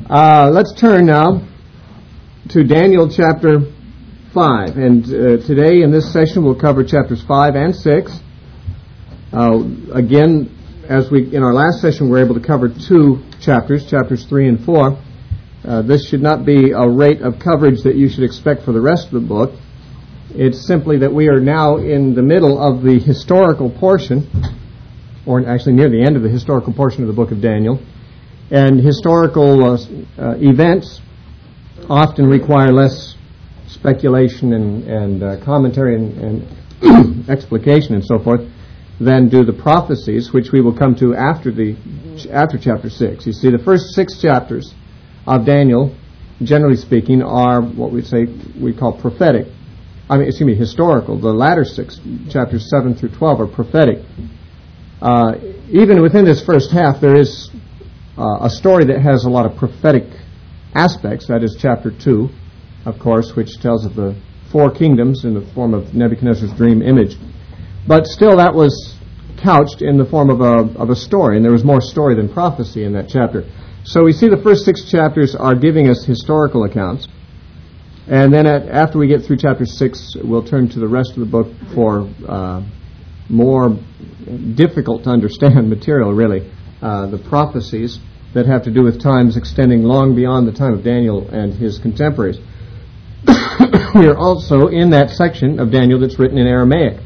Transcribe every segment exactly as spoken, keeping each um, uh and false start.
Uh, let's turn now to Daniel chapter five. And uh, today in this session we'll cover chapters five and six. Uh, again, as we in our last session we were able to cover two chapters, chapters three and four. Uh, this should not be a rate of coverage that you should expect for the rest of the book. It's simply that we are now in the middle of the historical portion, or actually near the end of the historical portion of the book of Daniel. And historical uh, uh, events often require less speculation and, and uh, commentary and, and explication and so forth than do the prophecies, which we will come to after the after chapter six. You see, the first six chapters of Daniel, generally speaking, are what we say we call prophetic. I mean, excuse me, historical. The latter six, chapters seven through twelve, are prophetic. Uh, even within this first half, there is uh, a story that has a lot of prophetic aspects. That is chapter two, of course, which tells of the four kingdoms in the form of Nebuchadnezzar's dream image. But still, that was couched in the form of a of a story, and there was more story than prophecy in that chapter. So we see the first six chapters are giving us historical accounts. And then at, after we get through chapter six, we'll turn to the rest of the book for uh, more difficult to understand material, really. Uh, the prophecies that have to do with times extending long beyond the time of Daniel and his contemporaries. We are also in that section of Daniel that's written in Aramaic.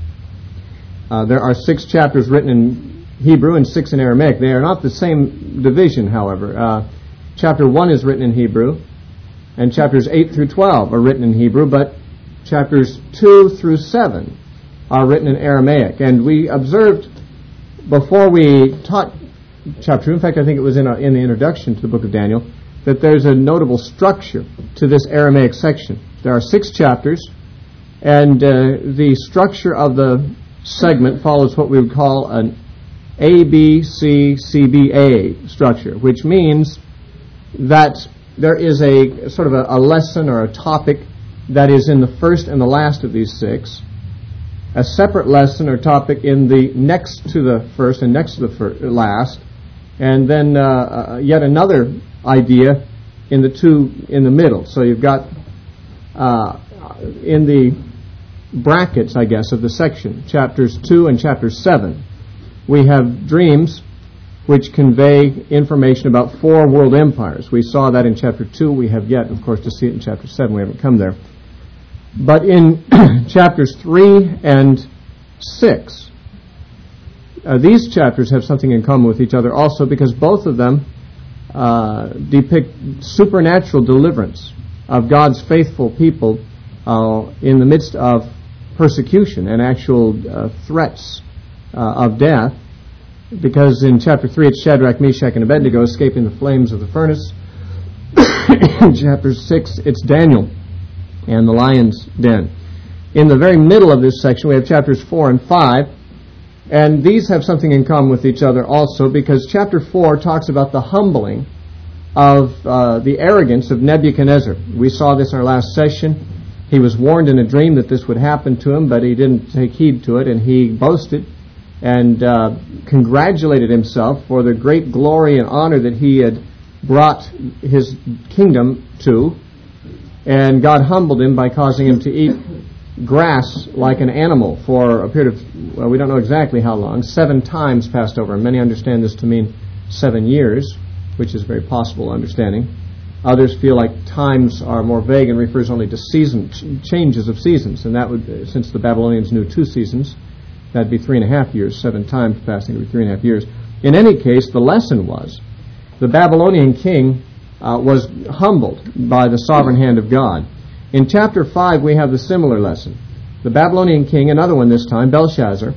Uh, there are six chapters written in Hebrew and six in Aramaic. They are not the same division, however. Uh, chapter one is written in Hebrew, and chapters eight through twelve are written in Hebrew, but chapters two through seven are written in Aramaic. And we observed before we taught chapter two, in fact I think it was in, a, in the introduction to the book of Daniel, that there's a notable structure to this Aramaic section. There are six chapters, and uh, the structure of the segment follows what we would call an A B C C B A structure, which means that there is a sort of a, a lesson or a topic that is in the first and the last of these six, a separate lesson or topic in the next to the first and next to the fir- last, and then uh, uh, yet another idea in the two in the middle. So you've got uh, in the brackets, I guess, of the section, chapters two and chapter seven, we have dreams which convey information about four world empires. We saw that in chapter two. We have yet, of course, to see it in chapter seven. We haven't come there. But in chapters three and six, uh, these chapters have something in common with each other also, because both of them uh, depict supernatural deliverance of God's faithful people uh, in the midst of persecution and actual uh, threats uh, of death. Because in chapter three it's Shadrach, Meshach, and Abednego escaping the flames of the furnace. In chapter six it's Daniel and the lion's den. In the very middle of this section we have chapters four and five, and these have something in common with each other also, because chapter four talks about the humbling of uh, the arrogance of Nebuchadnezzar. We saw this in our last session. He was warned in a dream that this would happen to him, but he didn't take heed to it, and he boasted and uh, congratulated himself for the great glory and honor that he had brought his kingdom to. And God humbled him by causing him to eat grass like an animal for a period of, well, we don't know exactly how long. Seven times passed over. Many understand this to mean seven years, which is very possible understanding. Others feel like times are more vague and refers only to season ch- changes of seasons. And that would, since the Babylonians knew two seasons, that'd be three and a half years. Seven times passing would be three and a half years. In any case, the lesson was the Babylonian king uh, was humbled by the sovereign hand of God. In chapter five, we have the similar lesson. The Babylonian king, another one this time, Belshazzar,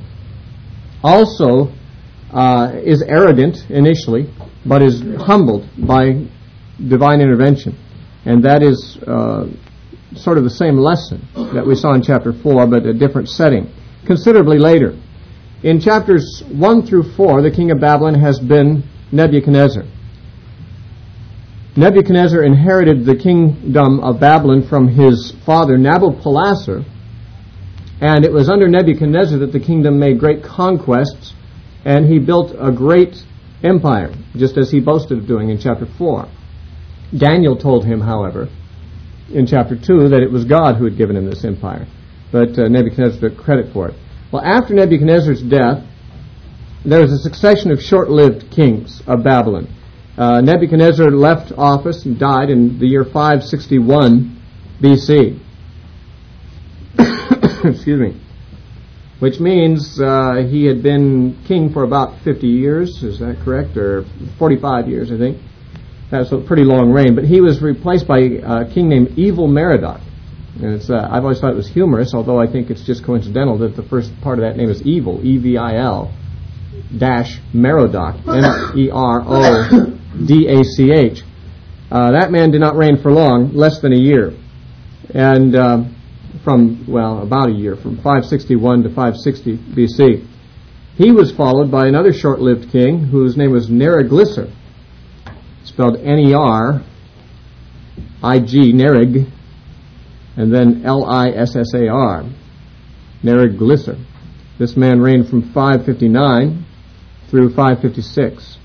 also uh, is arrogant initially, but is humbled by divine intervention. And that is uh, sort of the same lesson that we saw in chapter four, but a different setting. Considerably later. In chapters one through four, the king of Babylon has been Nebuchadnezzar. Nebuchadnezzar inherited the kingdom of Babylon from his father Nabopolassar, and it was under Nebuchadnezzar that the kingdom made great conquests, and he built a great empire, just as he boasted of doing in chapter four. Daniel told him, however, in chapter two, that it was God who had given him this empire. But uh, Nebuchadnezzar took credit for it. Well, after Nebuchadnezzar's death, there was a succession of short-lived kings of Babylon. Uh, Nebuchadnezzar left office and died in the year five sixty-one B C. Excuse me. Which means uh, he had been king for about fifty years, is that correct? Or forty-five years, I think. That's a pretty long reign. But he was replaced by a king named Evil Merodach. And it's, uh, I've always thought it was humorous, although I think it's just coincidental that the first part of that name is Evil, E V I L, dash Merodach, M E R O D A C H. Uh, that man did not reign for long, less than a year. And uh, from, well, about a year, from five sixty-one to five sixty B C. He was followed by another short-lived king whose name was Neriglissar, spelled N E R I G, Nerig, and then L I S S A R, Neriglissar. This man reigned from five fifty-nine through five fifty-six.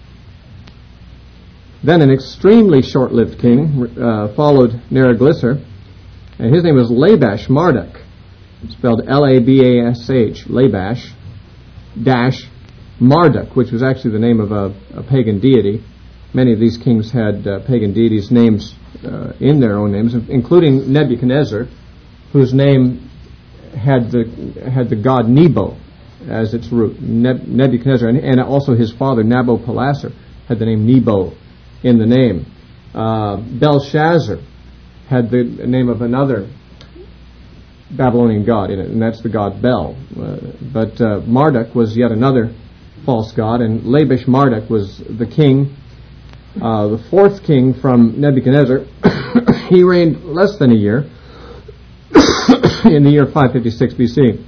Then an extremely short-lived king uh, followed Neriglissar, and his name was Labash Marduk, spelled L A B A S H, Labash, dash Marduk, which was actually the name of a, a pagan deity. Many of these kings had uh, pagan deities' names uh, in their own names, including Nebuchadnezzar, whose name had the had the god Nebo as its root. Neb- Nebuchadnezzar, and, and also his father Nabopolassar had the name Nebo in the name. Uh, Belshazzar had the name of another Babylonian god in it, and that's the god Bel. Uh, but uh, Marduk was yet another false god, and Labash Marduk was the king. Uh, the fourth king from Nebuchadnezzar, he reigned less than a year in the year five fifty-six B C.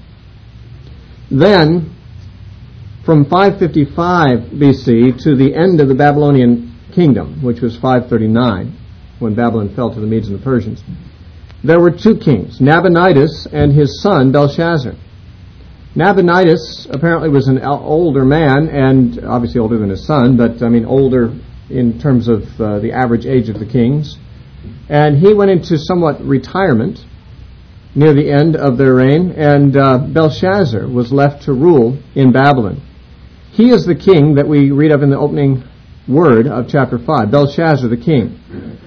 Then, from five fifty-five B C to the end of the Babylonian kingdom, which was five thirty-nine, when Babylon fell to the Medes and the Persians, there were two kings, Nabonidus and his son Belshazzar. Nabonidus apparently was an older man, and obviously older than his son, but I mean older in terms of uh, the average age of the kings. And he went into somewhat retirement near the end of their reign, and uh, Belshazzar was left to rule in Babylon. He is the king that we read of in the opening word of chapter five, Belshazzar the king.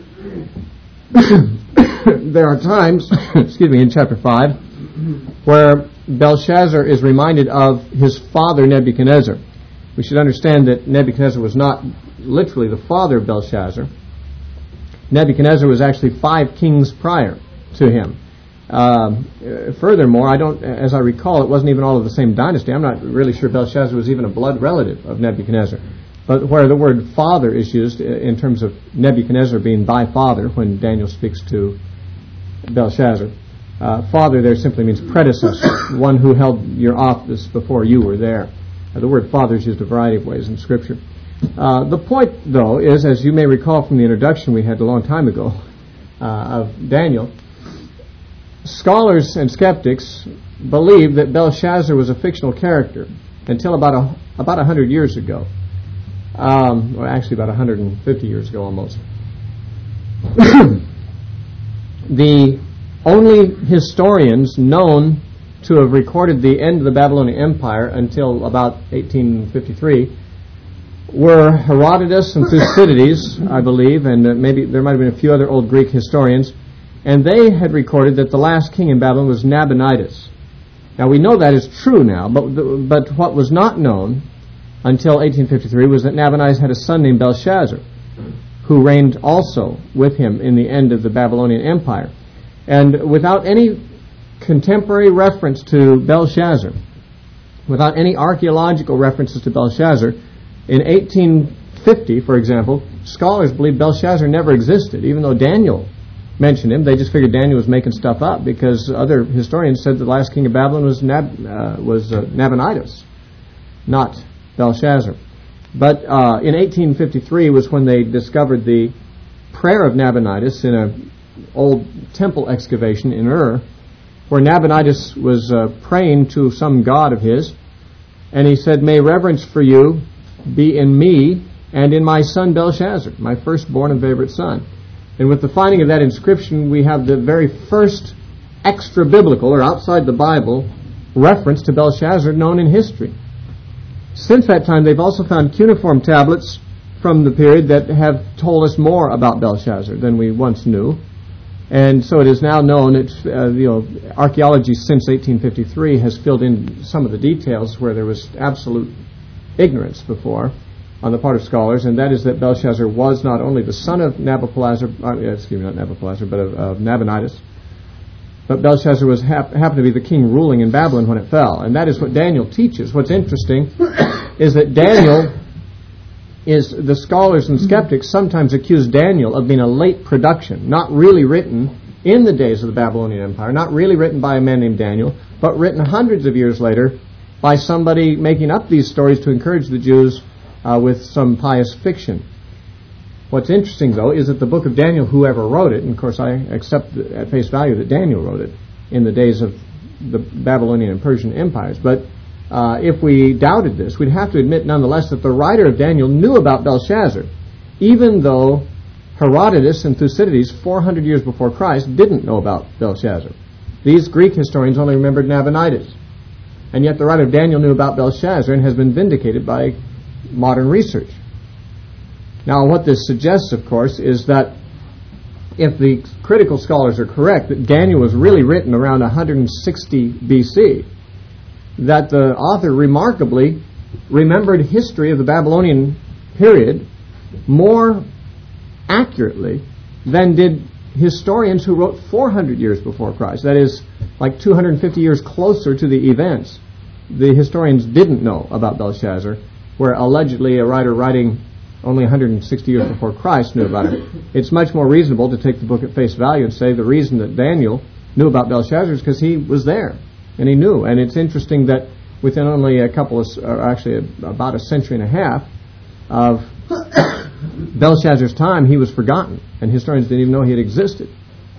There are times, excuse me, in chapter five, where Belshazzar is reminded of his father Nebuchadnezzar. We should understand that Nebuchadnezzar was not literally the father of Belshazzar. Nebuchadnezzar was actually five kings prior to him. Um, furthermore, I don't, as I recall, it wasn't even all of the same dynasty. I'm not really sure Belshazzar was even a blood relative of Nebuchadnezzar. But where the word father is used in terms of Nebuchadnezzar being thy father, when Daniel speaks to Belshazzar, uh, father there simply means predecessor, one who held your office before you were there. Uh, the word father is used a variety of ways in Scripture. Uh, the point, though, is, as you may recall from the introduction we had a long time ago uh, of Daniel, scholars and skeptics believe that Belshazzar was a fictional character until about a, about a hundred years ago. Um, or actually about one hundred fifty years ago almost. The only historians known to have recorded the end of the Babylonian Empire until about eighteen fifty-three were Herodotus and Thucydides, I believe, and uh, maybe there might have been a few other old Greek historians, and they had recorded that the last king in Babylon was Nabonidus. Now we know that is true now, but the, but what was not known until eighteen fifty-three was that Nabonidus had a son named Belshazzar, who reigned also with him in the end of the Babylonian Empire. And without any contemporary reference to Belshazzar, without any archaeological references to Belshazzar, in eighteen fifty, for example, scholars believe Belshazzar never existed, even though Daniel mentioned him. They just figured Daniel was making stuff up because other historians said the last king of Babylon was, Nab- uh, was uh, Nabonidus, not Belshazzar. But uh, in eighteen fifty-three was when they discovered the prayer of Nabonidus in an old temple excavation in Ur, where Nabonidus was uh, praying to some god of his, and he said, "May reverence for you be in me and in my son Belshazzar, my firstborn and favorite son." And with the finding of that inscription, we have the very first extra-biblical, or outside the Bible, reference to Belshazzar known in history. Since that time, they've also found cuneiform tablets from the period that have told us more about Belshazzar than we once knew. And so it is now known that uh, you know, archaeology since eighteen fifty-three has filled in some of the details where there was absolute ignorance before on the part of scholars, and that is that Belshazzar was not only the son of Nabopolassar, uh, excuse me, not Nabopolassar, but of, of Nabonidus, but Belshazzar was hap- happened to be the king ruling in Babylon when it fell. And that is what Daniel teaches. What's interesting is that Daniel is, the scholars and skeptics sometimes accuse Daniel of being a late production, not really written in the days of the Babylonian Empire, not really written by a man named Daniel, but written hundreds of years later by somebody making up these stories to encourage the Jews uh, with some pious fiction. What's interesting, though, is that the book of Daniel, whoever wrote it, and of course I accept at face value that Daniel wrote it in the days of the Babylonian and Persian empires, but uh, if we doubted this, we'd have to admit nonetheless that the writer of Daniel knew about Belshazzar, even though Herodotus and Thucydides, four hundred years before Christ, didn't know about Belshazzar. These Greek historians only remembered Nabonidus, and yet the writer of Daniel knew about Belshazzar and has been vindicated by modern research. Now, what this suggests, of course, is that if the critical scholars are correct, that Daniel was really written around one hundred sixty B C, that the author remarkably remembered history of the Babylonian period more accurately than did historians who wrote four hundred years before Christ. That is, like two hundred fifty years closer to the events. The historians didn't know about Belshazzar, where allegedly a writer writing only one hundred sixty years before Christ knew about it. It's much more reasonable to take the book at face value and say the reason that Daniel knew about Belshazzar is because he was there, and he knew. And it's interesting that within only a couple of, or actually a, about a century and a half of Belshazzar's time, he was forgotten, and historians didn't even know he had existed.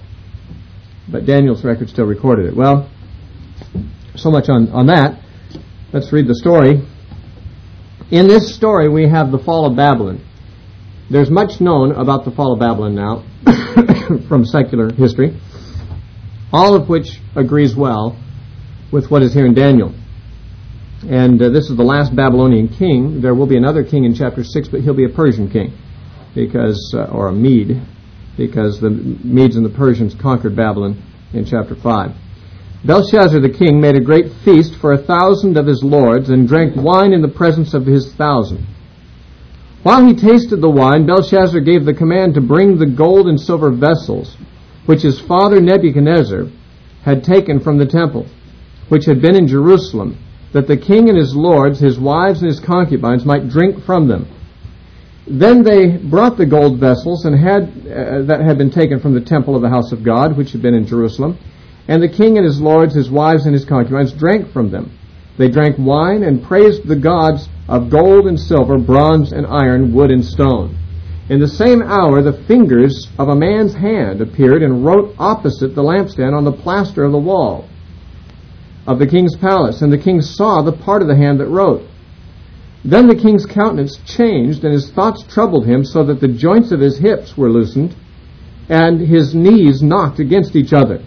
But Daniel's record still recorded it. Well, so much on, on that. Let's read the story. In this story, we have the fall of Babylon. There's much known about the fall of Babylon now from secular history, all of which agrees well with what is here in Daniel. And uh, this is the last Babylonian king. There will be another king in chapter six, but he'll be a Persian king, because uh, or a Mede, because the Medes and the Persians conquered Babylon in chapter five. Belshazzar the king made a great feast for a thousand of his lords, and drank wine in the presence of his thousand. While he tasted the wine, Belshazzar gave the command to bring the gold and silver vessels, which his father Nebuchadnezzar had taken from the temple, which had been in Jerusalem, that the king and his lords, his wives and his concubines, might drink from them. Then they brought the gold vessels and had uh, that had been taken from the temple of the house of God, which had been in Jerusalem, and the king and his lords, his wives and his concubines, drank from them. They drank wine and praised the gods of gold and silver, bronze and iron, wood and stone. In the same hour the fingers of a man's hand appeared and wrote opposite the lampstand on the plaster of the wall of the king's palace, and the king saw the part of the hand that wrote. Then the king's countenance changed, and his thoughts troubled him, so that the joints of his hips were loosened, and his knees knocked against each other.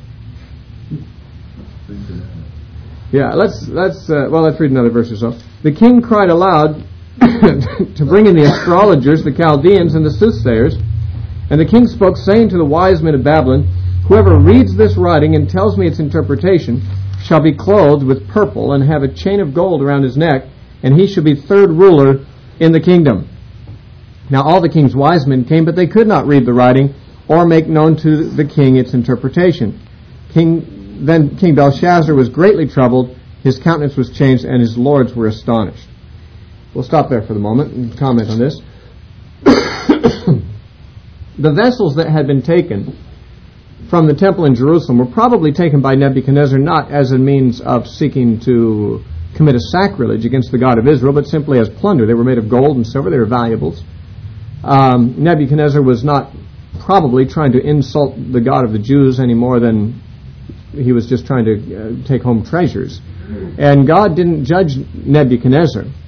Yeah, let's let's uh, well, let's read another verse or so. The king cried aloud to bring in the astrologers, the Chaldeans, and the soothsayers. And the king spoke, saying to the wise men of Babylon, "Whoever reads this writing and tells me its interpretation shall be clothed with purple and have a chain of gold around his neck, and he shall be third ruler in the kingdom." Now all the king's wise men came, but they could not read the writing or make known to the king its interpretation. King Then King Belshazzar was greatly troubled, his countenance was changed, and his lords were astonished. We'll stop there for the moment and comment on this. The vessels that had been taken from the temple in Jerusalem were probably taken by Nebuchadnezzar not as a means of seeking to commit a sacrilege against the God of Israel, but simply as plunder. They were made of gold and silver, they were valuables. Um, Nebuchadnezzar was not probably trying to insult the God of the Jews any more than he was just trying to uh, take home treasures. And God didn't judge Nebuchadnezzar.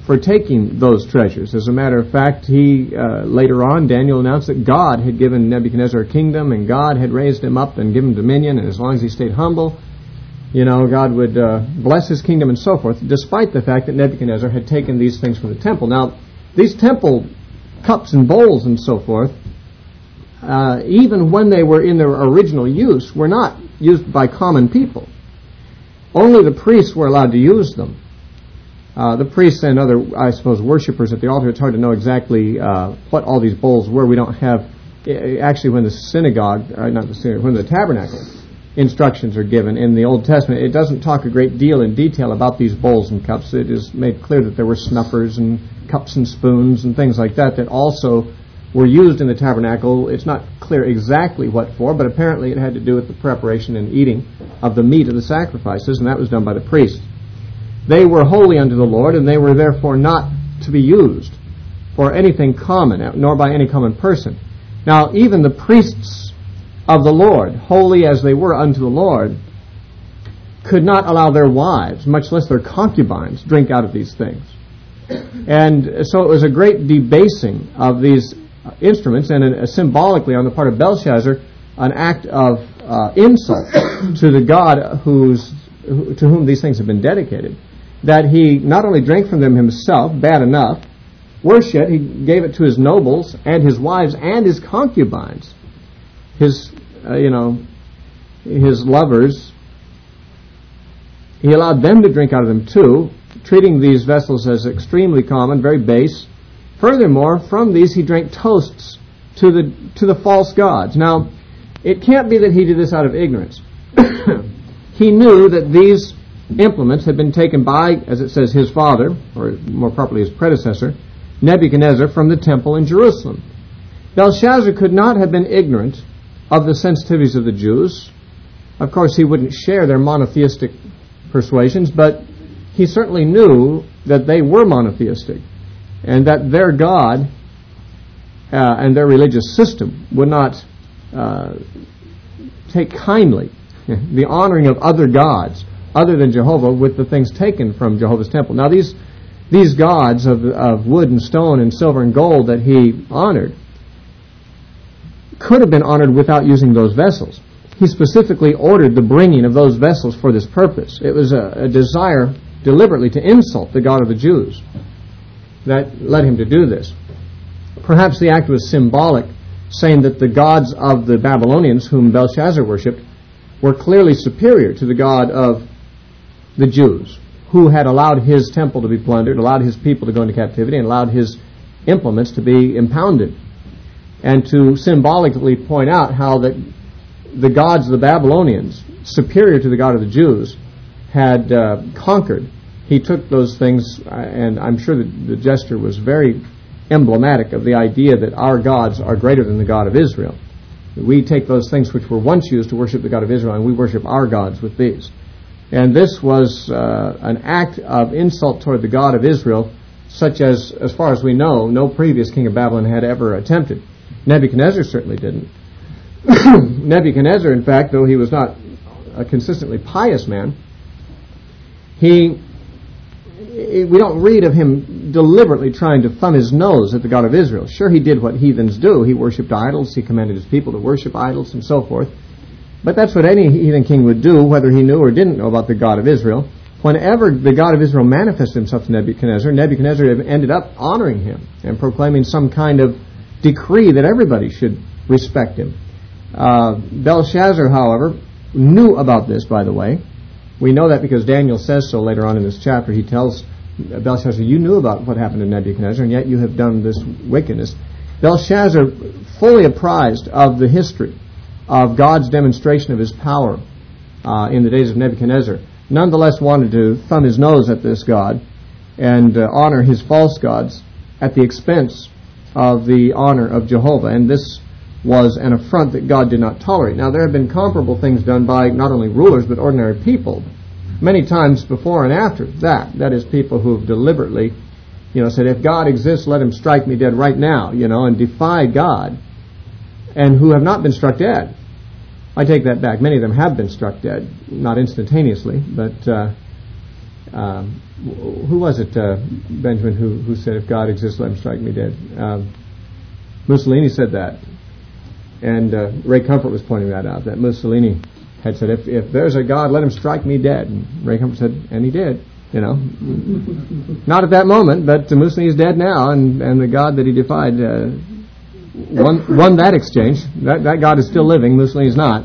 for taking those treasures. As a matter of fact, he uh, later on, Daniel announced that God had given Nebuchadnezzar a kingdom, and God had raised him up and given him dominion, and as long as he stayed humble, you know, God would uh, bless his kingdom and so forth, despite the fact that Nebuchadnezzar had taken these things from the temple. Now, these temple cups and bowls and so forth, uh, even when they were in their original use, were not used by common people. Only the priests were allowed to use them. Uh, the priests and other, I suppose, worshippers at the altar, it's hard to know exactly uh, what all these bowls were. We don't have, actually when the synagogue, uh, not the synagogue, when the tabernacle instructions are given in the Old Testament, it doesn't talk a great deal in detail about these bowls and cups. It is made clear that there were snuffers and cups and spoons and things like that that also were used in the tabernacle. It's not clear exactly what for, but apparently it had to do with the preparation and eating of the meat of the sacrifices, and that was done by the priests. They were holy unto the Lord, and they were therefore not to be used for anything common, nor by any common person. Now, even the priests of the Lord, holy as they were unto the Lord, could not allow their wives, much less their concubines, drink out of these things. And so it was a great debasing of these instruments, and a, a symbolically on the part of Belshazzar, an act of uh, insult to the God whose, who, to whom these things have been dedicated, that he not only drank from them himself, bad enough, worse yet, he gave it to his nobles and his wives and his concubines, his, uh, you know, his lovers. He allowed them to drink out of them too, treating these vessels as extremely common, very base. Furthermore, from these he drank toasts to the to the false gods. Now, it can't be that he did this out of ignorance. He knew that these implements had been taken by, as it says, his father, or more properly his predecessor, Nebuchadnezzar, from the temple in Jerusalem. Belshazzar could not have been ignorant of the sensitivities of the Jews. Of course, he wouldn't share their monotheistic persuasions, but he certainly knew that they were monotheistic, and that their God uh, and their religious system would not uh, take kindly the honoring of other gods other than Jehovah with the things taken from Jehovah's temple. Now these these gods of, of wood and stone and silver and gold that he honored could have been honored without using those vessels. He specifically ordered the bringing of those vessels for this purpose. It was a, a desire deliberately to insult the God of the Jews that led him to do this. Perhaps the act was symbolic, saying that the gods of the Babylonians, whom Belshazzar worshipped, were clearly superior to the God of the Jews, who had allowed his temple to be plundered, allowed his people to go into captivity, and allowed his implements to be impounded. And to symbolically point out how that the gods of the Babylonians, superior to the God of the Jews, had uh, conquered. He took those things, and I'm sure that the gesture was very emblematic of the idea that our gods are greater than the God of Israel. We take those things which were once used to worship the God of Israel, and we worship our gods with these. And this was uh, an act of insult toward the God of Israel, such as, as far as we know, no previous king of Babylon had ever attempted. Nebuchadnezzar certainly didn't. Nebuchadnezzar, in fact, though he was not a consistently pious man, he, we don't read of him deliberately trying to thumb his nose at the God of Israel. Sure, he did what heathens do. He worshipped idols. He commanded his people to worship idols and so forth. But that's what any heathen king would do, whether he knew or didn't know about the God of Israel. Whenever the God of Israel manifested himself to Nebuchadnezzar, Nebuchadnezzar ended up honoring him and proclaiming some kind of decree that everybody should respect him. Uh, Belshazzar, however, knew about this, by the way. We know that because Daniel says so later on in this chapter. He tells Belshazzar, you knew about what happened to Nebuchadnezzar, and yet you have done this wickedness. Belshazzar, fully apprised of the history of God's demonstration of his power uh, in the days of Nebuchadnezzar, nonetheless wanted to thumb his nose at this God and uh, honor his false gods at the expense of the honor of Jehovah. And this was an affront that God did not tolerate. Now, there have been comparable things done by not only rulers but ordinary people many times before and after that. That is, people who have deliberately, you know, said, if God exists, let him strike me dead right now, you know, and defied God, and who have not been struck dead. I take that back. Many of them have been struck dead, not instantaneously, but uh, Um, who was it, uh, Benjamin, who, who said, if God exists, let him strike me dead? Um, Mussolini said that. And uh, Ray Comfort was pointing that out, that Mussolini had said, if, if there's a God, let him strike me dead. And Ray Comfort said, and he did, you know. Not at that moment, but uh, Mussolini's dead now, and, and the God that he defied uh, won, won that exchange. That, that God is still living, Mussolini's not.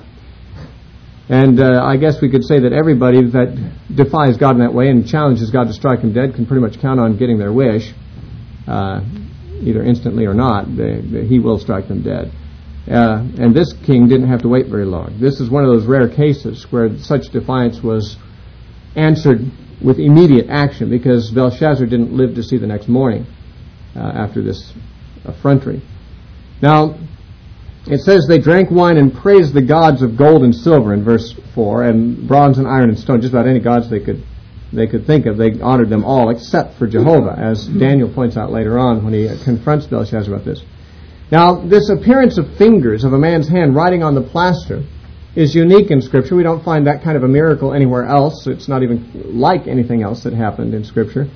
And uh, I guess we could say that everybody that defies God in that way and challenges God to strike him dead can pretty much count on getting their wish, uh, either instantly or not. They, they, he will strike them dead. Uh, and this king didn't have to wait very long. This is one of those rare cases where such defiance was answered with immediate action, because Belshazzar didn't live to see the next morning uh, after this effrontery. Now, it says they drank wine and praised the gods of gold and silver in verse four, and bronze and iron and stone, just about any gods they could they could think of. They honored them all except for Jehovah, as Daniel points out later on when he confronts Belshazzar about this. Now, this appearance of fingers of a man's hand writing on the plaster is unique in Scripture. We don't find that kind of a miracle anywhere else. It's not even like anything else that happened in Scripture.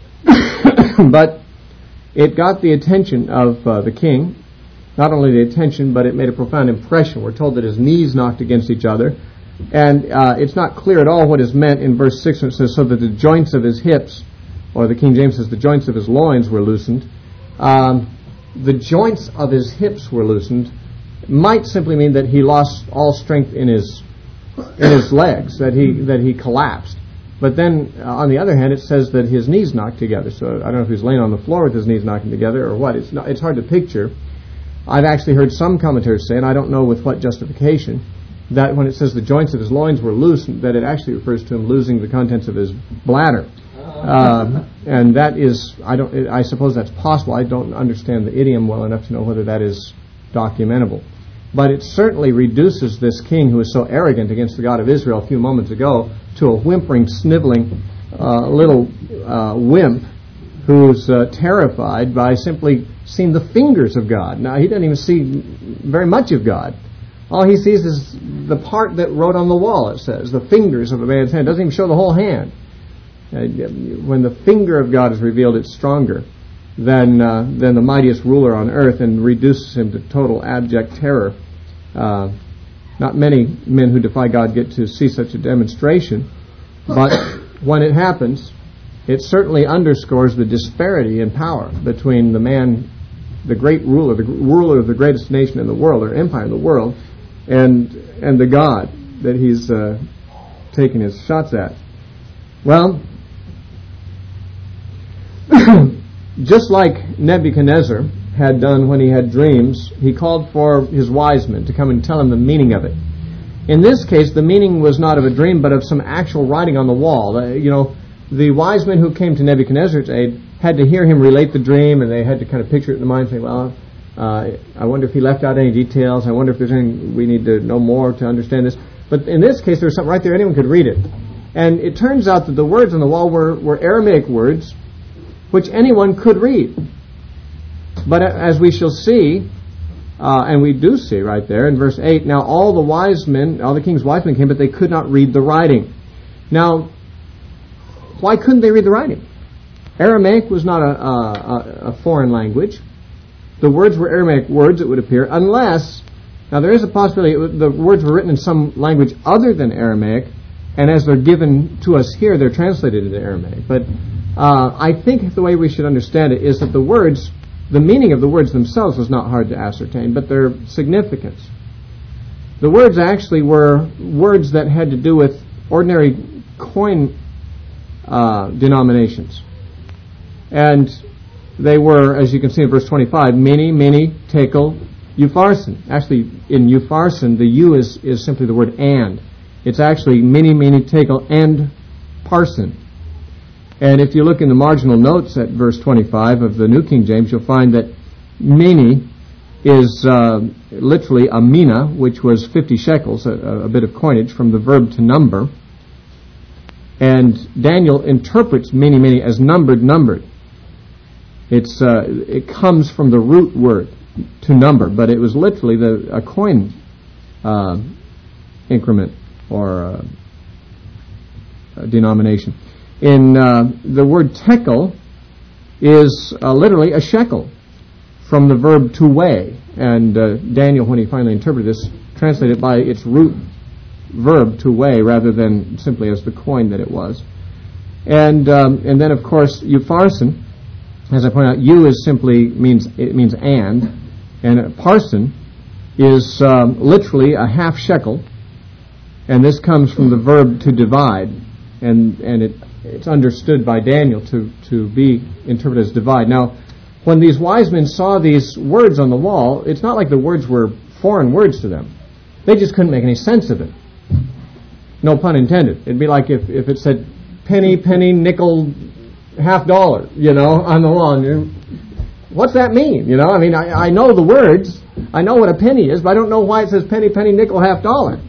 But it got the attention of uh, the king. Not only the attention, but it made a profound impression. We're told that his knees knocked against each other. And uh, it's not clear at all what is meant in verse six, when it says, so that the joints of his hips, or the King James says the joints of his loins were loosened. Um, the joints of his hips were loosened might simply mean that he lost all strength in his in his legs, that he that he collapsed. But then, uh, on the other hand, it says that his knees knocked together. So I don't know if he was laying on the floor with his knees knocking together or what. It's not, it's hard to picture. I've actually heard some commentators say, and I don't know with what justification, that when it says the joints of his loins were loosened, that it actually refers to him losing the contents of his bladder. Uh, and that is, I don't, I suppose that's possible. I don't understand the idiom well enough to know whether that is documentable. But it certainly reduces this king who was so arrogant against the God of Israel a few moments ago to a whimpering, sniveling uh, little uh, wimp who's uh, terrified by simply seeing the fingers of God. Now, he doesn't even see very much of God. All he sees is the part that wrote on the wall, it says, the fingers of a man's hand. It doesn't even show the whole hand. Uh, when the finger of God is revealed, it's stronger than, uh, than the mightiest ruler on earth, and reduces him to total abject terror. Uh, not many men who defy God get to see such a demonstration, but when it happens, it certainly underscores the disparity in power between the man, the great ruler, the ruler of the greatest nation in the world, or empire in the world, and and the God that he's uh, taking his shots at. Well, just like Nebuchadnezzar had done when he had dreams, he called for his wise men to come and tell him the meaning of it. In this case, the meaning was not of a dream, but of some actual writing on the wall. Uh, you know, the wise men who came to Nebuchadnezzar's aid had to hear him relate the dream, and they had to kind of picture it in their mind, saying, well, uh, I wonder if he left out any details. I wonder if there's anything we need to know more to understand this. But in this case, there was something right there. Anyone could read it. And it turns out that the words on the wall were, were Aramaic words, which anyone could read. But as we shall see, uh, and we do see right there in verse eight, now all the wise men, all the king's wise men came, but they could not read the writing. Now, why couldn't they read the writing? Aramaic was not a, a, a foreign language. The words were Aramaic words, it would appear, unless, now there is a possibility the words were written in some language other than Aramaic, and as they're given to us here, they're translated into Aramaic. But uh, I think the way we should understand it is that the words, the meaning of the words themselves was not hard to ascertain, but their significance. The words actually were words that had to do with ordinary coin Uh, denominations. And they were, as you can see in verse twenty-five, mini, mini, tekel, upharsin. Actually, in upharsin, the U is, is simply the word and. It's actually mini, mini, tekel, and parsin. And if you look in the marginal notes at verse twenty-five of the New King James, you'll find that mini is uh, literally a mina, which was fifty shekels, a, a bit of coinage from the verb to number. And Daniel interprets many, many as numbered, numbered. It's uh, it comes from the root word to number, but it was literally the a coin uh, increment or uh, a denomination. In uh, the word tekel is uh, literally a shekel, from the verb to weigh. And uh, Daniel, when he finally interpreted this, translated it by its root verb to weigh rather than simply as the coin that it was. And um, and then, of course, upharsin, as I point out, u is simply means it means and, and a parson is um, literally a half shekel, and this comes from the verb to divide, and and it it's understood by Daniel to to be interpreted as divide. Now, when these wise men saw these words on the wall, it's not like the words were foreign words to them. They just couldn't make any sense of it. No pun intended. It'd be like if, if it said penny, penny, nickel, half dollar, you know, on the wall. And you, what's that mean? You know, I mean, I, I know the words. I know what a penny is, but I don't know why it says penny, penny, nickel, half dollar.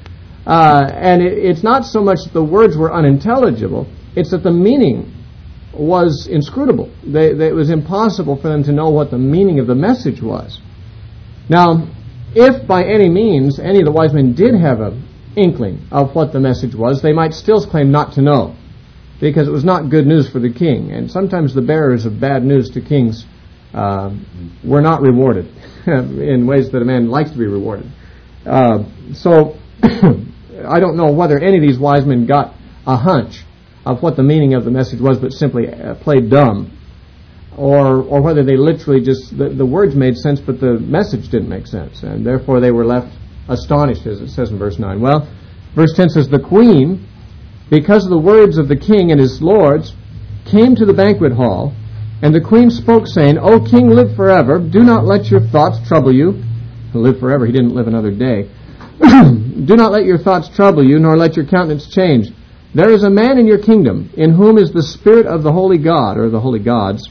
Uh, and it, it's not so much that the words were unintelligible. It's that the meaning was inscrutable. They, they, it was impossible for them to know what the meaning of the message was. Now, if by any means any of the wise men did have an inkling of what the message was, they might still claim not to know, because it was not good news for the king. And sometimes the bearers of bad news to kings uh, were not rewarded in ways that a man likes to be rewarded. Uh, so I don't know whether any of these wise men got a hunch of what the meaning of the message was, but simply uh, played dumb, or or whether they literally just, the, the words made sense, but the message didn't make sense, and therefore they were left astonished, as it says in verse nine. Well, verse ten says, the queen, because of the words of the king and his lords, came to the banquet hall, and the queen spoke, saying, O king, live forever. Do not let your thoughts trouble you. Live forever. He didn't live another day. Do not let your thoughts trouble you, nor let your countenance change. There is a man in your kingdom, in whom is the spirit of the holy God, or the holy gods.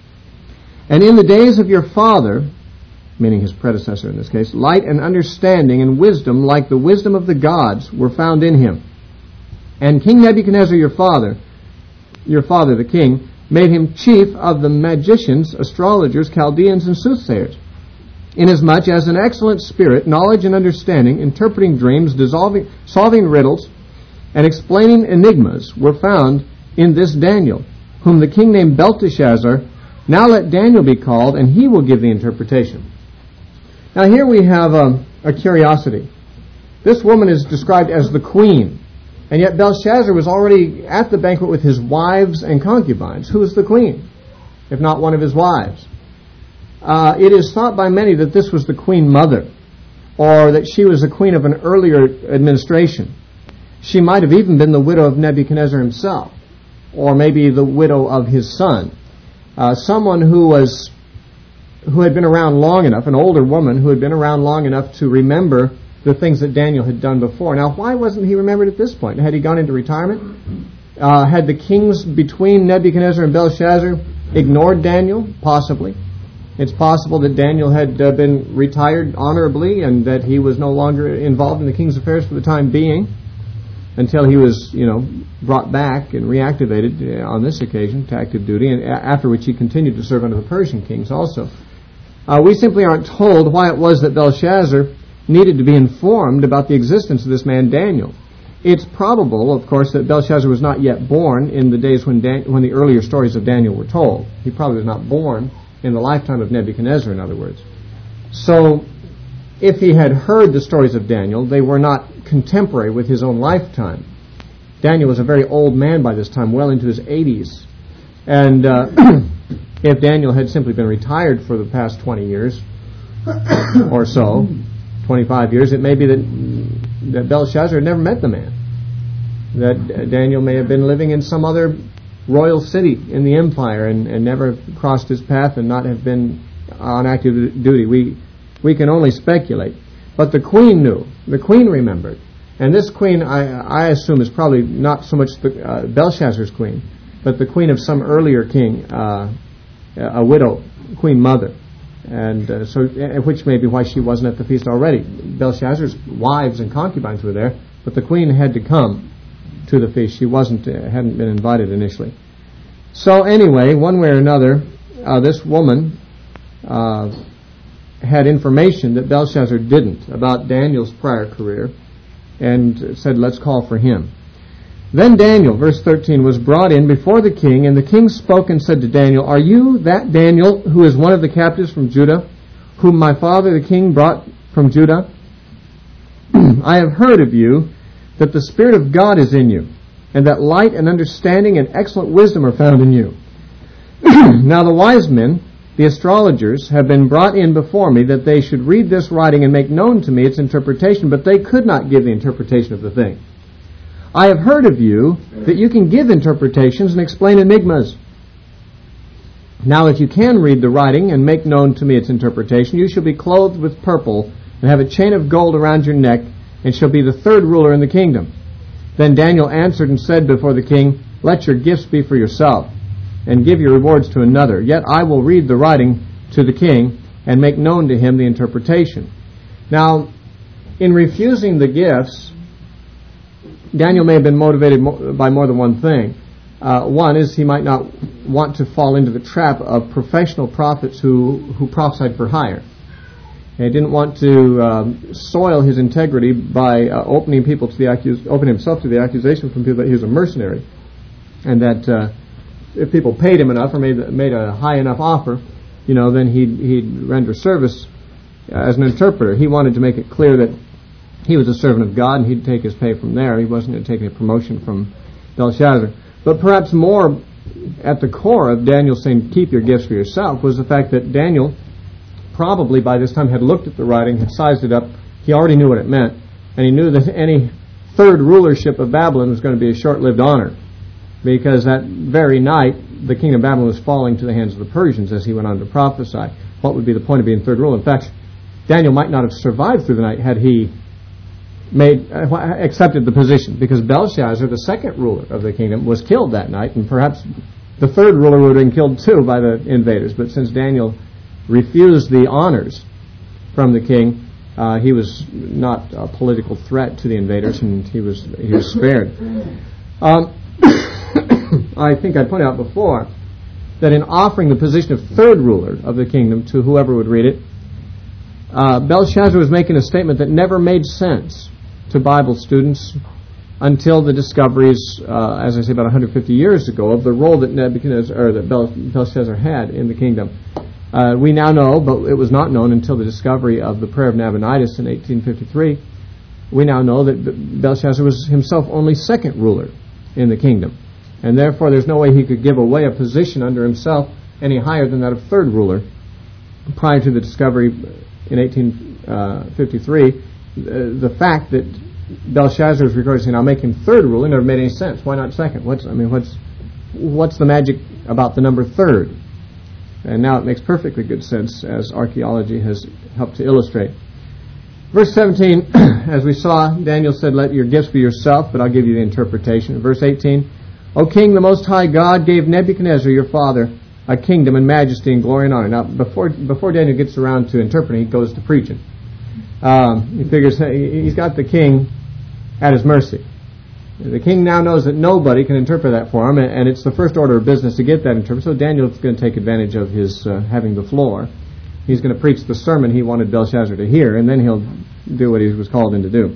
And in the days of your father, meaning his predecessor in this case, light and understanding and wisdom, like the wisdom of the gods, were found in him. And King Nebuchadnezzar, your father, your father the king, made him chief of the magicians, astrologers, Chaldeans, and soothsayers, inasmuch as an excellent spirit, knowledge and understanding, interpreting dreams, dissolving, solving riddles, and explaining enigmas were found in this Daniel, whom the king named Belteshazzar. Now let Daniel be called, and he will give the interpretation. Now here we have a, a curiosity. This woman is described as the queen, and yet Belshazzar was already at the banquet with his wives and concubines. Who is the queen, if not one of his wives? Uh, it is thought by many that this was the queen mother, or that she was a queen of an earlier administration. She might have even been the widow of Nebuchadnezzar himself, or maybe the widow of his son. Uh, someone who was, who had been around long enough, an older woman who had been around long enough to remember the things that Daniel had done before. Now, why wasn't he remembered at this point? Had he gone into retirement? Uh, had the kings between Nebuchadnezzar and Belshazzar ignored Daniel? Possibly. It's possible that Daniel had uh, been retired honorably and that he was no longer involved in the king's affairs for the time being, until he was, you know, brought back and reactivated uh, on this occasion to active duty, and a- after which he continued to serve under the Persian kings also. Uh, we simply aren't told why it was that Belshazzar needed to be informed about the existence of this man Daniel. It's probable, of course, that Belshazzar was not yet born in the days when Dan- when the earlier stories of Daniel were told. He probably was not born in the lifetime of Nebuchadnezzar, in other words. So, if he had heard the stories of Daniel, they were not contemporary with his own lifetime. Daniel was a very old man by this time, well into his eighties. And uh, if Daniel had simply been retired for the past twenty years or so, twenty-five years, it may be that, that Belshazzar had never met the man. That Daniel may have been living in some other royal city in the empire and, and never crossed his path and not have been on active duty. We we can only speculate. But the queen knew. The queen remembered. And this queen, I, I assume, is probably not so much the, uh, Belshazzar's queen, but the queen of some earlier king, uh, a widow, queen mother. And uh, so, which may be why she wasn't at the feast already. Belshazzar's wives and concubines were there, but the queen had to come to the feast. She wasn't, uh, hadn't been invited initially. So anyway, one way or another, uh, this woman uh, had information that Belshazzar didn't about Daniel's prior career, and said, let's call for him. Then Daniel, verse thirteen, was brought in before the king, and the king spoke and said to Daniel, Are you that Daniel who is one of the captives from Judah, whom my father the king brought from Judah? I have heard of you that the Spirit of God is in you, and that light and understanding and excellent wisdom are found in you. Now the wise men, the astrologers, have been brought in before me, that they should read this writing and make known to me its interpretation, but they could not give the interpretation of the thing. I have heard of you that you can give interpretations and explain enigmas. Now if you can read the writing and make known to me its interpretation, you shall be clothed with purple and have a chain of gold around your neck, and shall be the third ruler in the kingdom. Then Daniel answered and said before the king, Let your gifts be for yourself, and give your rewards to another. Yet I will read the writing to the king, and make known to him the interpretation. Now, in refusing the gifts, Daniel may have been motivated by more than one thing. Uh, one is he might not want to fall into the trap of professional prophets who, who prophesied for hire. He didn't want to um, soil his integrity by uh, opening people to the accus- opening himself to the accusation from people that he was a mercenary, and that uh, if people paid him enough or made made a high enough offer, you know, then he'd he'd render service uh, as an interpreter. He wanted to make it clear that he was a servant of God, and he'd take his pay from there. He wasn't going to take any promotion from Belshazzar. But perhaps more at the core of Daniel saying, "Keep your gifts for yourself," was the fact that Daniel probably by this time had looked at the writing, had sized it up. He already knew what it meant, and he knew that any third rulership of Babylon was going to be a short-lived honor, because that very night the kingdom of Babylon was falling to the hands of the Persians as he went on to prophesy. What would be the point of being third ruler? In fact, Daniel might not have survived through the night had he made uh, accepted the position, because Belshazzar, the second ruler of the kingdom, was killed that night, and perhaps the third ruler would have been killed too by the invaders. But since Daniel refused the honors from the king, uh, he was not a political threat to the invaders, and he was he was spared. Um, I think I pointed out before that in offering the position of third ruler of the kingdom to whoever would read it, uh, Belshazzar was making a statement that never made sense to Bible students until the discoveries, uh, as I say, about one hundred fifty years ago, of the role that Nebuchadnezzar or that Belshazzar had in the kingdom. Uh, we now know, but it was not known until the discovery of the prayer of Nabonidus in eighteen fifty-three. We now know that Belshazzar was himself only second ruler in the kingdom, and therefore there's no way he could give away a position under himself any higher than that of third ruler. Prior to the discovery in eighteen fifty-three, uh, the fact that Belshazzar was recorded saying, "I'll make him third ruler," never made any sense. Why not second? What's I mean, what's what's the magic about the number third? And now it makes perfectly good sense, as archaeology has helped to illustrate. Verse seventeen, as we saw, Daniel said, "Let your gifts be yourself, but I'll give you the interpretation." Verse eighteen, "O king, the Most High God gave Nebuchadnezzar, your father, a kingdom and majesty and glory and honor." Now, before before Daniel gets around to interpreting, he goes to preaching. Um, he figures hey, he's got the king at his mercy. The king now knows that nobody can interpret that for him, and it's the first order of business to get that interpreted. So Daniel's going to take advantage of his uh, having the floor. He's going to preach the sermon he wanted Belshazzar to hear, and then he'll do what he was called in to do.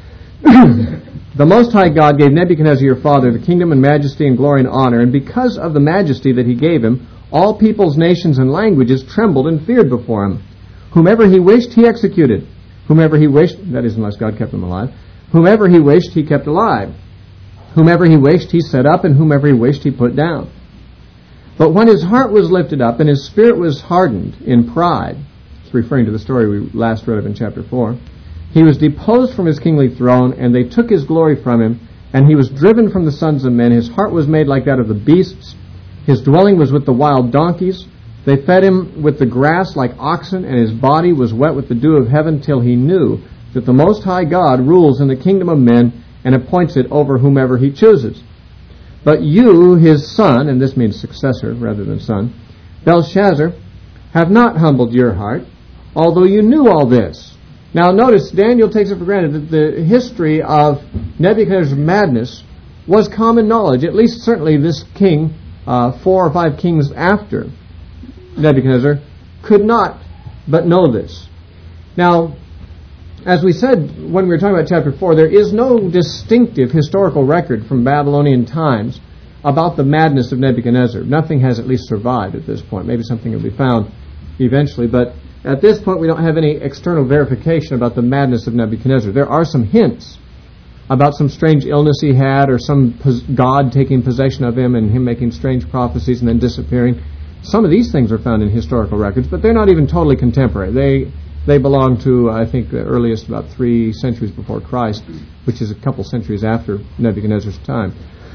"The Most High God gave Nebuchadnezzar your father the kingdom and majesty and glory and honor, and because of the majesty that he gave him, all peoples, nations, and languages trembled and feared before him. Whomever he wished, he executed. Whomever he wished, that is, unless God kept him alive, whomever he wished, he kept alive. Whomever he wished, he set up, and whomever he wished, he put down. But when his heart was lifted up, and his spirit was hardened in pride," it's referring to the story we last read of in chapter four, "he was deposed from his kingly throne, and they took his glory from him, and he was driven from the sons of men. His heart was made like that of the beasts. His dwelling was with the wild donkeys. They fed him with the grass like oxen, and his body was wet with the dew of heaven, till he knew that the Most High God rules in the kingdom of men, and appoints it over whomever he chooses. But you, his son," and this means successor rather than son, "Belshazzar, have not humbled your heart, although you knew all this." Now notice, Daniel takes it for granted that the history of Nebuchadnezzar's madness was common knowledge. At least certainly this king, uh, four or five kings after Nebuchadnezzar, could not but know this. Now, as we said when we were talking about chapter four, there is no distinctive historical record from Babylonian times about the madness of Nebuchadnezzar. Nothing has at least survived at this point. Maybe something will be found eventually, but at this point we don't have any external verification about the madness of Nebuchadnezzar. There are some hints about some strange illness he had, or some pos- God taking possession of him and him making strange prophecies and then disappearing. Some of these things are found in historical records, but they're not even totally contemporary. They they belong to, I think, the earliest about three centuries before Christ, which is a couple centuries after Nebuchadnezzar's time.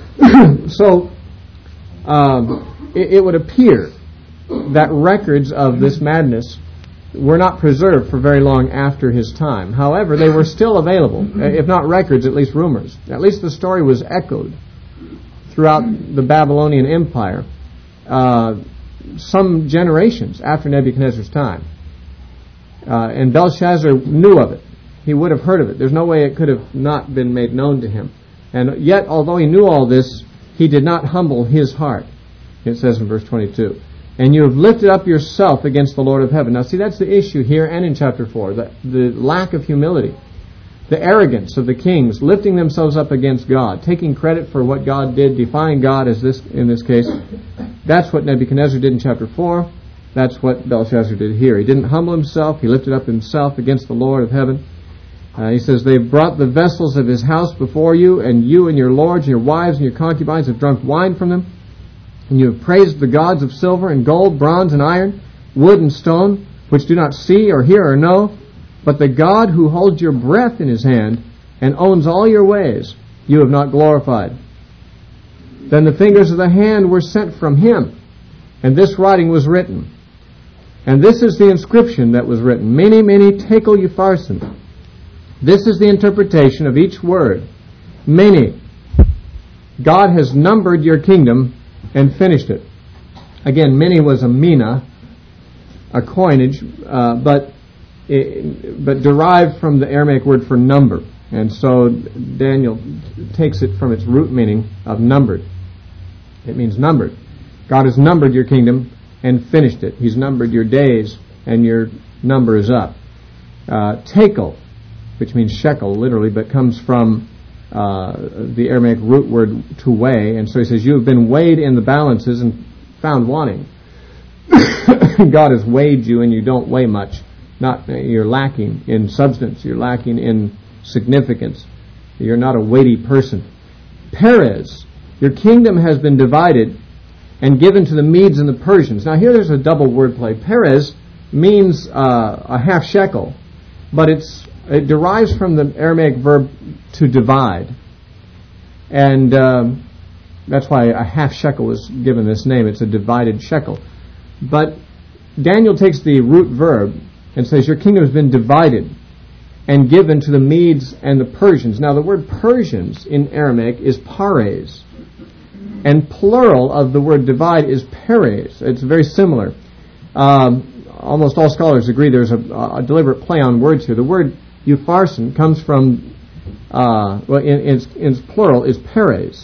So um, it, it would appear that records of this madness were not preserved for very long after his time. However, they were still available, if not records, at least rumors. At least the story was echoed throughout the Babylonian Empire uh, some generations after Nebuchadnezzar's time. Uh, and Belshazzar knew of it. He would have heard of it. There's no way it could have not been made known to him. And yet, although he knew all this, he did not humble his heart. It says in verse twenty-two. And you have lifted up yourself against the Lord of heaven. Now see, that's the issue here and in chapter four. The, the lack of humility. The arrogance of the kings, lifting themselves up against God, taking credit for what God did, defying God as this in this case. That's what Nebuchadnezzar did in chapter four. That's what Belshazzar did here. He didn't humble himself. He lifted up himself against the Lord of heaven. Uh, he says, they've brought the vessels of his house before you, and you and your lords and your wives and your concubines have drunk wine from them. And you have praised the gods of silver and gold, bronze and iron, wood and stone, which do not see or hear or know, but the God who holds your breath in his hand and owns all your ways, you have not glorified. Then the fingers of the hand were sent from him, and this writing was written. And this is the inscription that was written, Mene, Mene, Tekel Upharsin. This is the interpretation of each word. Mene. God has numbered your kingdom and finished it. Again, mene was a mina, a coinage, uh, but it, but derived from the Aramaic word for number. And so Daniel takes it from its root meaning of numbered. It means numbered. God has numbered your kingdom and finished it. He's numbered your days, and your number is up. Uh, tekel, which means shekel, literally, but comes from Uh, the Aramaic root word to weigh, and so he says, you have been weighed in the balances and found wanting. God has weighed you and you don't weigh much. Not you're lacking in substance, you're lacking in significance. You're not a weighty person. Perez, your kingdom has been divided and given to the Medes and the Persians. Now here there's a double wordplay. Perez means uh, a half shekel, but it's it derives from the Aramaic verb to divide. And um, that's why a half shekel was given this name. It's a divided shekel. But Daniel takes the root verb and says, your kingdom has been divided and given to the Medes and the Persians. Now the word Persians in Aramaic is pares. And plural of the word divide is peres. It's very similar. Um, almost all scholars agree there's a, a deliberate play on words here. The word Upharsin comes from, uh, well, in, in, in plural is peres.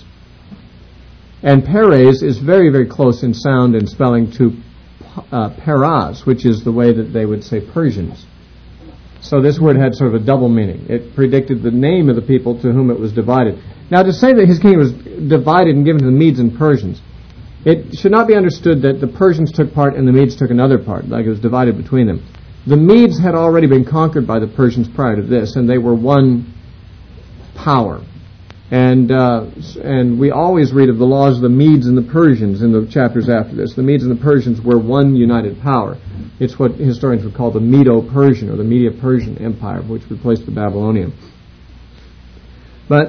And peres is very, very close in sound and spelling to uh, peraz, which is the way that they would say Persians. So this word had sort of a double meaning. It predicted the name of the people to whom it was divided. Now, to say that his kingdom was divided and given to the Medes and Persians, it should not be understood that the Persians took part and the Medes took another part, like it was divided between them. The Medes had already been conquered by the Persians prior to this, and they were one power. And uh, and we always read of the laws of the Medes and the Persians in the chapters after this. The Medes and the Persians were one united power. It's what historians would call the Medo-Persian, or the Media-Persian Empire, which replaced the Babylonian. But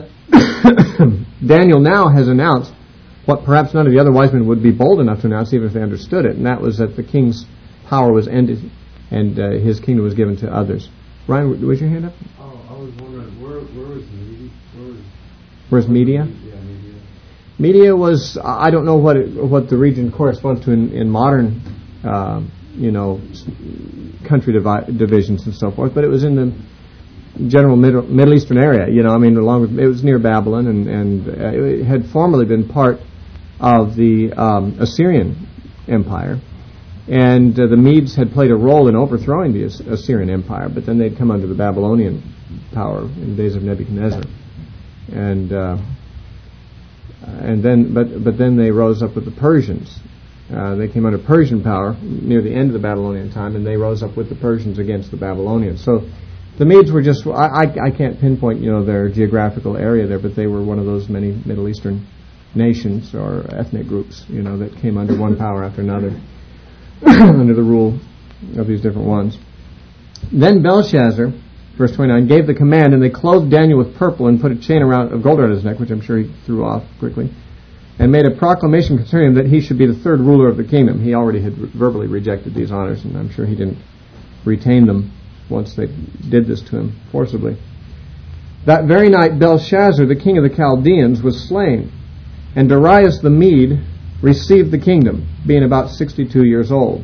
Daniel now has announced what perhaps none of the other wise men would be bold enough to announce, even if they understood it, and that was that the king's power was ended and uh, his kingdom was given to others. Ryan, was your hand up? Oh, I was wondering, where, where was Media? Where was, Where's Media? Yeah, Media. Media was, I don't know what it, what the region corresponds to in, in modern, uh, you know, country divi- divisions and so forth, but it was in the general Middle, Middle Eastern area, you know, I mean, along with, it was near Babylon, and, and uh, it had formerly been part of the um, Assyrian Empire. And uh, the Medes had played a role in overthrowing the As- Assyrian Empire, but then they'd come under the Babylonian power in the days of Nebuchadnezzar. And uh, and then, but but then they rose up with the Persians. Uh, they came under Persian power near the end of the Babylonian time, and they rose up with the Persians against the Babylonians. So the Medes were just, I, I, I can't pinpoint, you know, their geographical area there, but they were one of those many Middle Eastern nations or ethnic groups, you know, that came under one power after another, under the rule of these different ones. Then Belshazzar, verse twenty-nine, gave the command, and they clothed Daniel with purple and put a chain around of gold around his neck, which I'm sure he threw off quickly, and made a proclamation concerning him that he should be the third ruler of the kingdom. He already had verbally rejected these honors, and I'm sure he didn't retain them once they did this to him forcibly. That very night Belshazzar, the king of the Chaldeans, was slain, and Darius the Mede received the kingdom, being about sixty-two years old.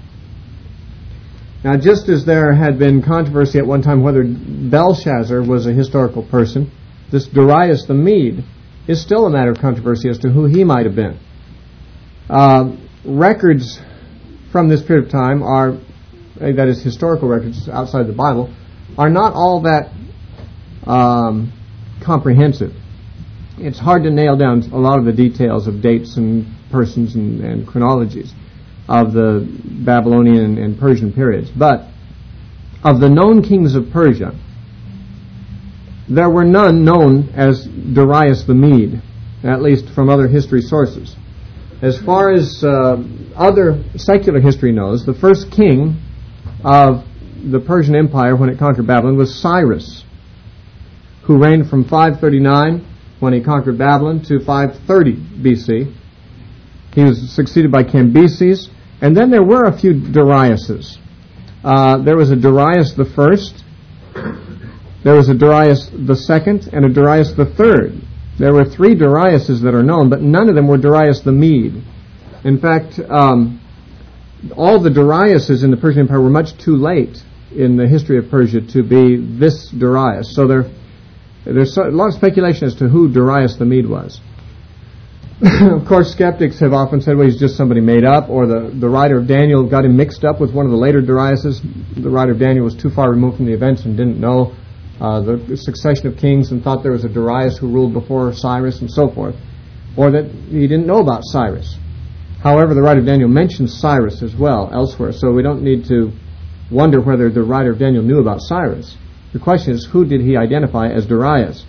Now, just as there had been controversy at one time whether Belshazzar was a historical person, this Darius the Mede is still a matter of controversy as to who he might have been. Uh, records from this period of time are, that is, historical records outside the Bible, are not all that um, comprehensive. It's hard to nail down a lot of the details of dates and persons and, and chronologies of the Babylonian and Persian periods. But of the known kings of Persia, there were none known as Darius the Mede, at least from other history sources. As far as uh, other secular history knows, the first king of the Persian Empire when it conquered Babylon was Cyrus, who reigned from five thirty-nine when he conquered Babylon to five thirty B C. He was succeeded by Cambyses, and then there were a few Dariuses. Uh, there was a Darius the first, there was a Darius the second, and a Darius the third. There were three Dariuses that are known, but none of them were Darius the Mede. In fact, um, all the Dariuses in the Persian Empire were much too late in the history of Persia to be this Darius. So there, there's a lot of speculation as to who Darius the Mede was. Of course, skeptics have often said, well, he's just somebody made up, or the, the writer of Daniel got him mixed up with one of the later Dariuses. The writer of Daniel was too far removed from the events and didn't know uh, the succession of kings and thought there was a Darius who ruled before Cyrus and so forth, or that he didn't know about Cyrus. However, the writer of Daniel mentions Cyrus as well elsewhere, so we don't need to wonder whether the writer of Daniel knew about Cyrus. The question is, who did he identify as Darius?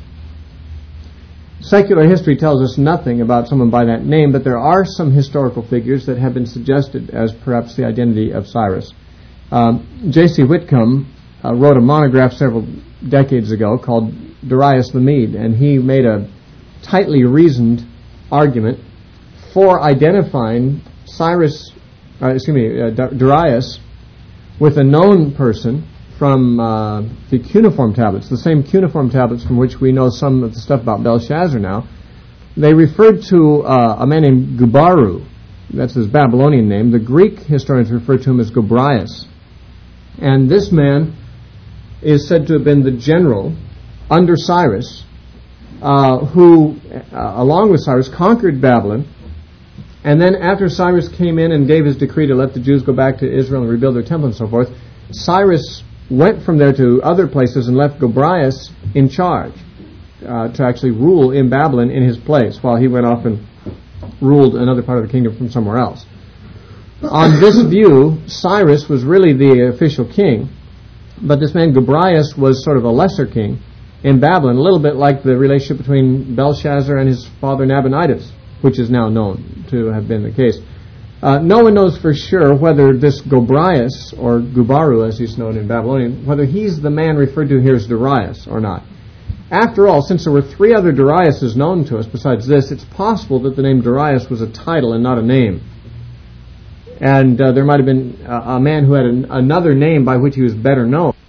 Secular history tells us nothing about someone by that name, but there are some historical figures that have been suggested as perhaps the identity of Cyrus. Um, J C Whitcomb uh, wrote a monograph several decades ago called Darius the Mede, and he made a tightly reasoned argument for identifying Cyrus, uh, excuse me, uh, Darius with a known person from uh, the cuneiform tablets, the same cuneiform tablets from which we know some of the stuff about Belshazzar now. They referred to uh, a man named Gubaru. That's his Babylonian name. The Greek historians refer to him as Gobrias. And this man is said to have been the general under Cyrus, uh, who, uh, along with Cyrus, conquered Babylon. And then after Cyrus came in and gave his decree to let the Jews go back to Israel and rebuild their temple and so forth, Cyrus went from there to other places and left Gobrias in charge uh, to actually rule in Babylon in his place, while he went off and ruled another part of the kingdom from somewhere else. On this view, Cyrus was really the official king, but this man Gobrias was sort of a lesser king in Babylon, a little bit like the relationship between Belshazzar and his father Nabonidus, which is now known to have been the case. Uh, no one knows for sure whether this Gobrias, or Gubaru as he's known in Babylonian, whether he's the man referred to here as Darius or not. After all, since there were three other Dariuses known to us besides this, it's possible that the name Darius was a title and not a name. And uh, there might have been a, a man who had an, another name by which he was better known.